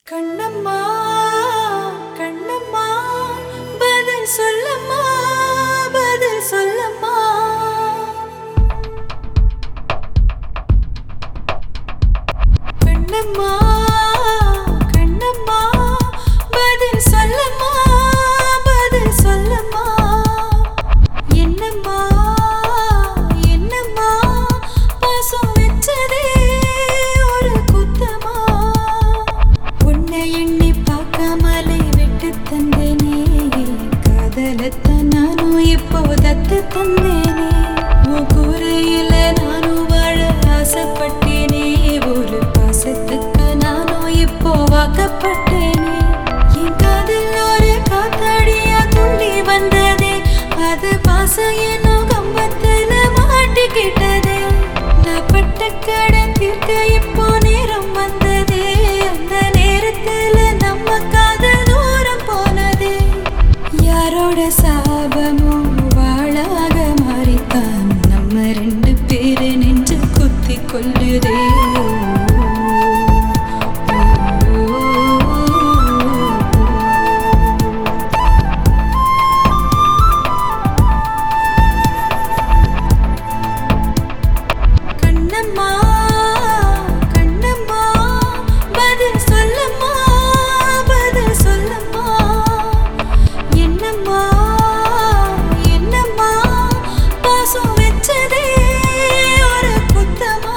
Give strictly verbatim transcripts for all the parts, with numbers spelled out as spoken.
கண்ணம்மா கண்ணம்மா பதில் சொல்லம்மா பதில் சொல்லம்மா கண்ணம்மா கண்ணம்மா பதில் சொல்லம்மா பதில் சொல்லம்மா என்னம்மா என்னம்மா பாசம் வெச்சதே ஒரு குத்தமா உன்னை எண்ணி பார்க்காமலே விட்டு தந்தேனே காதலத்தான் நானும் இப்போ தத்து தந்தேனே உன் கூரையில நானும் வாழ ஆசைப்பட்டேனே ஒரு பாசத்துக்கு நானும் இப்போ வாக்கப்பட்டேனே என் காதில் ஒரு காத்தாடியா துள்ளி வந்ததே அது பாசம் என்னும் கம்பத்துல மாட்டிக்கிட்டதே நான் பட்ட கடன் தீர்க்க இப்போ நேரம் வந்ததே அந்த நேரத்துல நம்ம காதல் தூரம் போனதே யாரோட சாபமோ வாழாக மாறித்தான் நம்ம ரெண்டு பேரு நெஞ்சு குத்தி கொல்லுதே கண்ணம்மா கண்ணம்மா பதில் சொல்லம்மா பதில் சொல்லம்மா என்னம்மா என்னம்மா பாசம் வெச்சதே ஒரு குத்தமா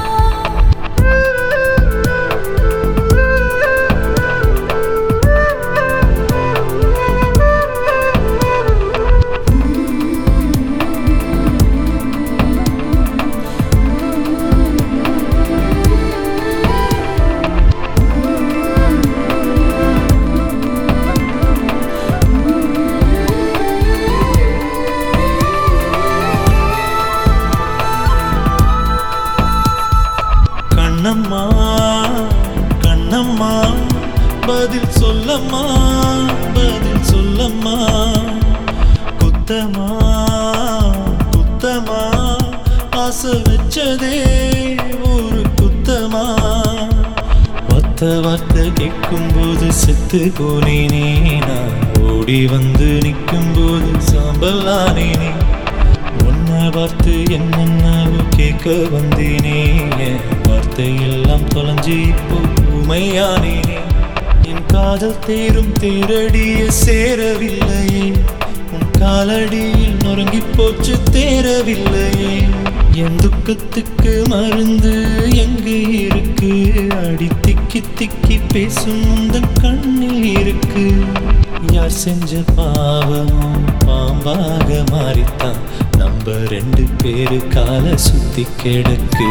கண்ணம்மா கண்ணம்மா பதில் சொல்லம்மா பதில் சொல்லம்மா குத்தமா குத்தமா ஆசை வச்சதே ஒரு குத்தமா ஒத்த வார்த்தை கேட்கும் போது செத்து போனேனே நான் ஓடி வந்து நிற்கும் போது சாம்பலானேனே உன்னை பார்த்து என்னென்னவோ கேட்க வந்தேனே என் வார்த்தையெல்லாம் தொலைஞ்சி இப்போ உமையானேனே என் காதல் தேரும் தேரடிய சேரவில்லையே உன் காலடியில் நொறுங்கி போச்சு தேரவில்லையே என் துக்கத்துக்கு மருந்து எங்கே இருக்கு அடி திக்கி திக்கி பேசும் உந்தன் கண்ணில் இருக்கு யார் செஞ்ச பாவமும் பாம்பாக மாறித்தான் நம்ம ரெண்டு பேரு கால சுத்தி கிடக்கு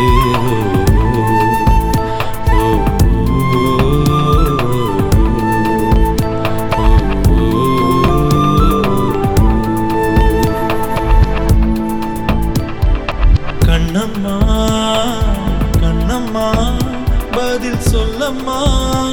கண்ணம்மா கண்ணம்மா பதில் சொல்லம்மா